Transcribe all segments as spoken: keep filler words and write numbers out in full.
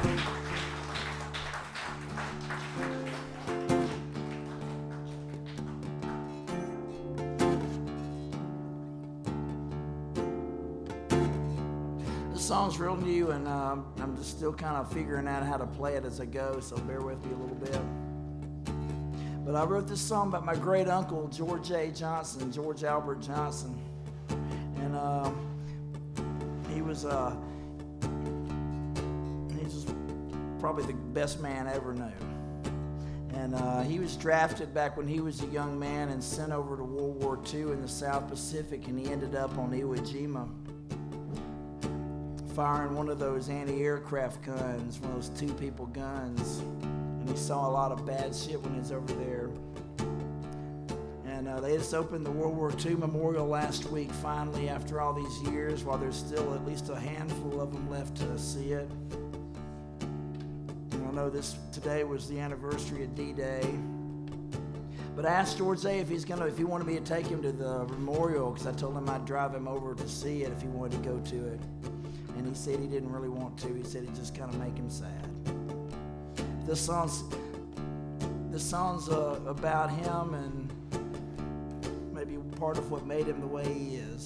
This song's real new, and uh, I'm just still kind of figuring out how to play it as I go, so bear with me a little bit. But I wrote this song about my great uncle, George A. Johnson, George Albert Johnson. And uh, he was, uh, he's probably the best man I ever knew. And uh, he was drafted back when he was a young man and sent over to World War Two in the South Pacific, and he ended up on Iwo Jima, firing one of those anti-aircraft guns, one of those two-people guns. And he saw a lot of bad shit when he was over there. And uh, they just opened the World War Two Memorial last week, finally, after all these years, while there's still at least a handful of them left to see it. And I know this today was the anniversary of D-Day. But I asked George A. if he's gonna, if he wanted me to take him to the memorial, because I told him I'd drive him over to see it if he wanted to go to it. And he said he didn't really want to. He said it just kind of make him sad. This song's this song's uh, about him and maybe part of what made him the way he is.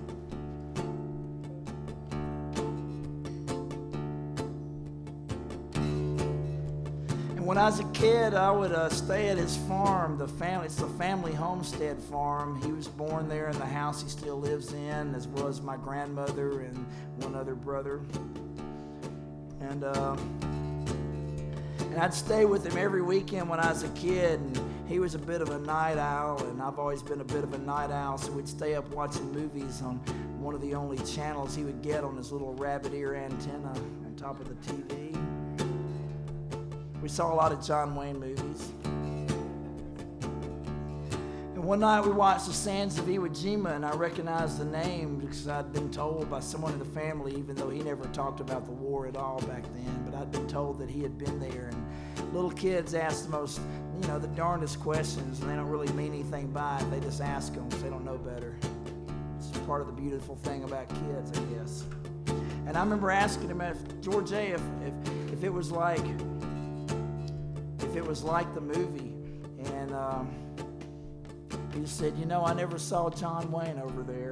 And when I was a kid, I would uh, stay at his farm. The family, it's the family homestead farm. He was born there in the house he still lives in, as well as my grandmother and one other brother. And uh, and I'd stay with him every weekend when I was a kid. And he was a bit of a night owl, and I've always been a bit of a night owl. So we'd stay up watching movies on one of the only channels he would get on his little rabbit ear antenna on top of the T V. We saw a lot of John Wayne movies. And one night we watched The Sands of Iwo Jima, and I recognized the name because I'd been told by someone in the family, even though he never talked about the war at all back then, but I'd been told that he had been there. And little kids ask the most, you know, the darndest questions, and they don't really mean anything by it. They just ask them because they don't know better. It's part of the beautiful thing about kids, I guess. And I remember asking him, if George A., if, if, if it was like... if it was like the movie. And um, he said, you know, I never saw John Wayne over there.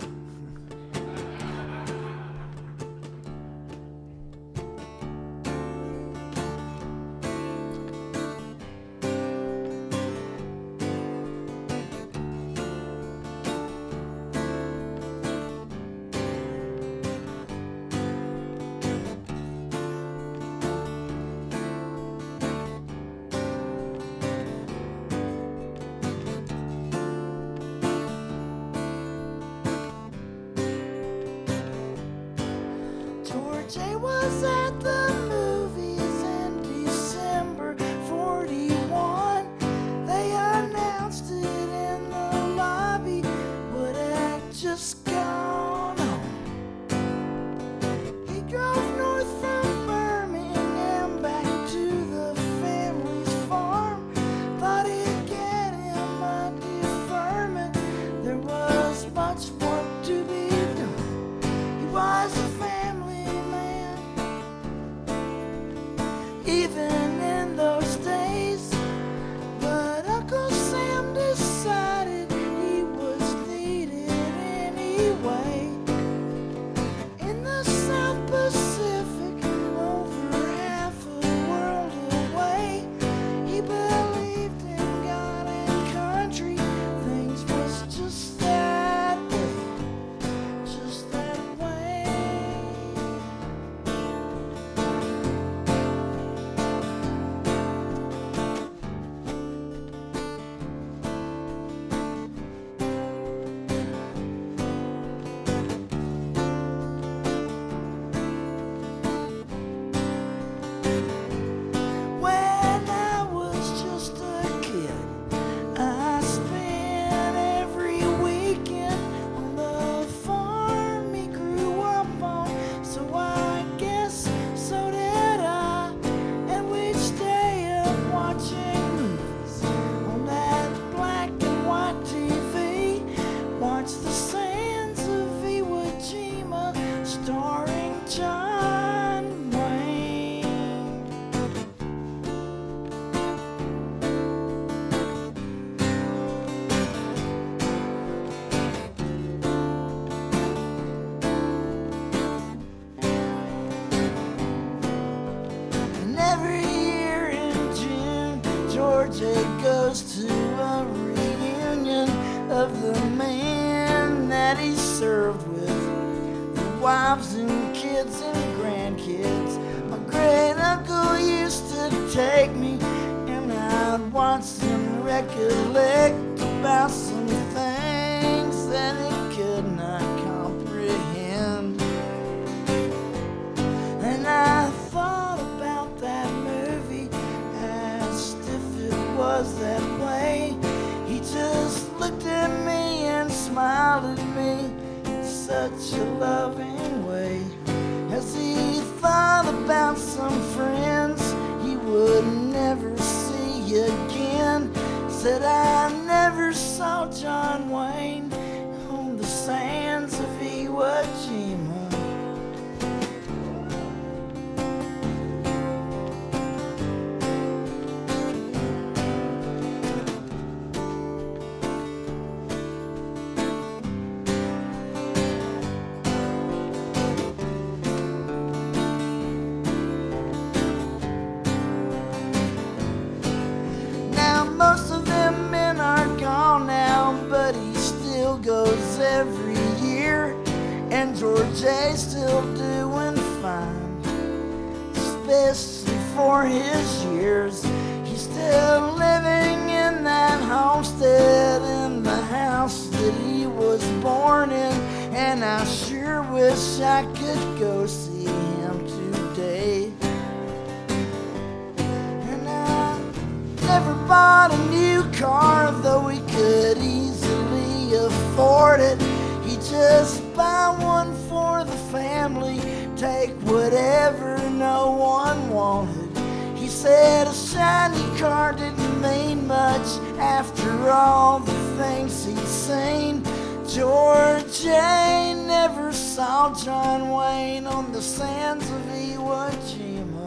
Jay was at the movies in December forty-one. They announced it in the lobby, would have just gone home. He drove north from Birmingham back to the family's farm. Thought he'd get him a deferment. There was much work to be done. He was a even in those days, but Uncle Sam decided he was needed anyway. In the South Pacific, over half a world away, he believed in God and country. Things was just that way, just that way. goes to a reunion of the man that he served with, the wives and kids and grandkids. My great uncle used to take me, and I'd watch him recollect about some things that he could not comprehend. And I thought about that movie, as if it was that way. He just looked at me and smiled at me in such a loving way, as he thought about some friends he would never see again. Said I never saw John Wayne on the sands of Iwo Jima. Goes every year, and George A.'s still doing fine, especially for his years. He's still living in that homestead in the house that he was born in, and I sure wish I could go see him today. And I never bought a new car, though we could easily afford it. He just buy one for the family, take whatever no one wanted. He said a shiny car didn't mean much after all the things he'd seen. George A. never saw John Wayne on the sands of Iwo Jima.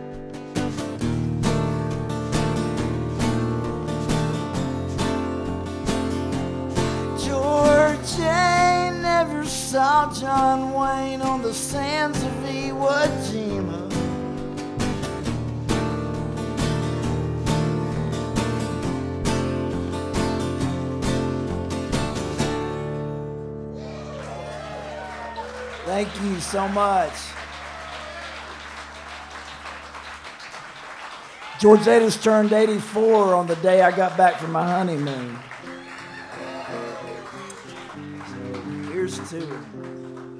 George A. never saw John Wayne on the sands of Iwo Jima. Thank you so much. George A. just turned eighty-four on the day I got back from my honeymoon. Here's to it.